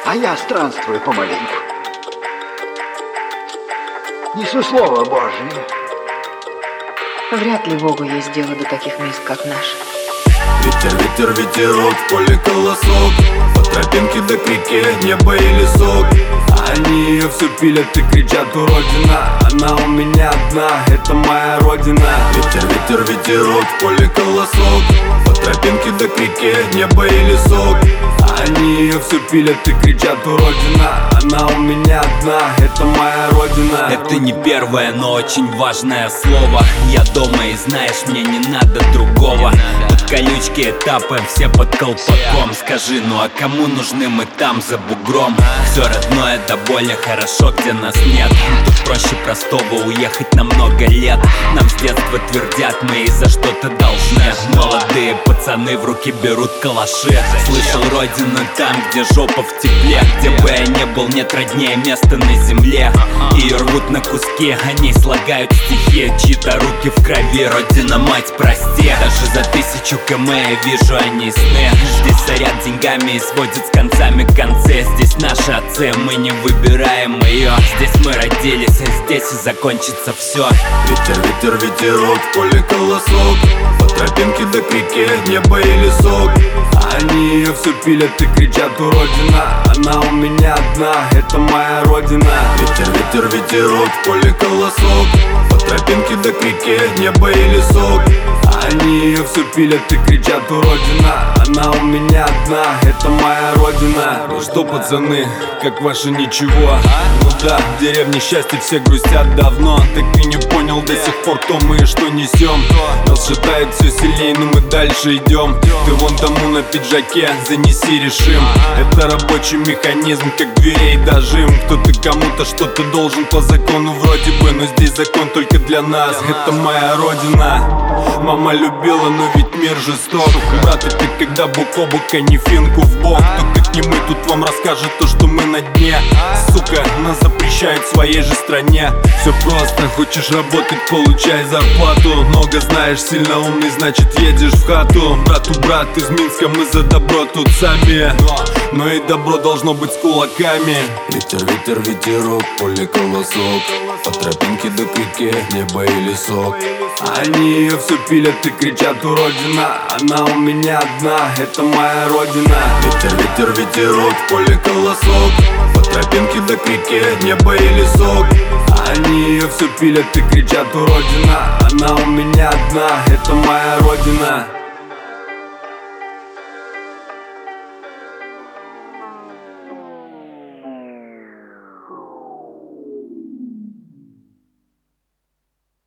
А я странствую помаленьку. Несу Слово Божие. Вряд ли Богу есть дело до таких мест, как наш. Ветер, ветер, ветерок, в поле колосок. По тропинке до к реке, небо и лесок. Они ее все пилят и кричат: у Родина, она у меня одна, это моя Родина. Ветер, ветер, ветерок, в поле колосок. По тропинке до к реке, небо и лесок. Они ее все пилят и кричат: у Родина, она у меня одна, это моя Родина. Это не первое, но очень важное слово. Я дома и знаешь, мне не надо другого. Под колючки этапы, все под колпаком. Скажи, ну а кому нужны мы там за бугром? Все родное до боли хорошо, где нас нет. Тут проще простого уехать на много лет. Нам с детства твердят, мы и за что-то должны. Молодые пацаны в руки берут калаши. Слышал родину там, где жопа в тепле. Где бы я не был, нет роднее места на земле. Ее рвут на куски, они слагают стихи. Чьи-то руки в крови, Родина, мать, прости. Даже за 1000 км я вижу они сны. Здесь заряд деньгами и сводят с концами концы. Здесь наши отцы, мы не выбираем ее. Здесь мы родились, а здесь и закончится все. Ветер, ветер, ветерок, в поле колосок. По тропинке до к реке, небо и лесок. Они ее все пилят и кричат: у Родина, она у меня одна, это моя Родина. Ветер, ветер, ветерок, в поле колосок. По тропинке до к реке, небо и лесок. Они ее все пилят и кричат: у Родина, она у меня одна, это моя Родина. Ну что, пацаны, как ваше ничего? Ну да, в деревне счастье все грустят давно. Так и не понял до сих пор, кто мы и что несем. Нас шатает все сильнее, но мы дальше идем. Ты вон тому на пиджаке занеси, решим. Это рабочий механизм, как дверей дожим. Кто-то кому-то что-то должен по закону вроде бы, но здесь закон только для нас, это моя Родина. Мама любила, но ведь мир жесток. Брат, ты когда бок о бок, а не финку в бок. Кто как не мы тут вам расскажет то, что мы на дне. Сука, нас запрещают в своей же стране. Все просто, хочешь работать, получай зарплату. Много знаешь, сильно умный, значит едешь в хату. Брат из Минска, мы за добро тут сами. Но и добро должно быть с кулаками. Ветер, ветер, ветерок, поле колосок. По тропинке до к реке, небо и лесок. Они ее все пилят и кричат: у Родина, она у меня одна, это моя Родина. Ветер, ветер, ветерок, в поле колосок. По тропинке до к реке, небо и лесок. Они ее все пилят и кричат: у Родина, она у меня одна, это моя Родина.